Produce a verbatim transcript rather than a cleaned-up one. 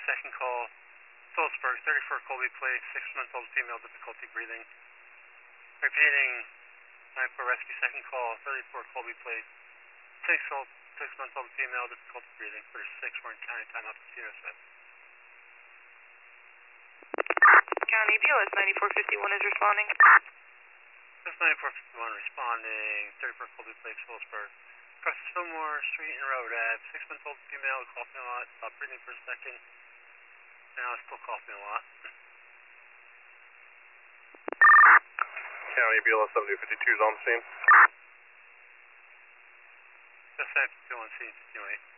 second call. Phillipsburg, thirty-four Colby Place, six-month-old female, difficulty breathing. Repeating, nine four Rescue, second call, thirty-four Colby Place, six-old, six-month-old female, difficulty breathing. Clear six, we're in county time up to C S F. County B L S ninety-four fifty-one is responding. This ninety-four fifty-one responding, thirty-four Colby Place, Phillipsburg. Across Fillmore Street and Road Ave, six-month-old female, coughing a lot, stopped breathing for a second. Now still coughing a lot. County B L S seventy fifty-two is on the scene. Just fifty-two on scene, fifty-eight.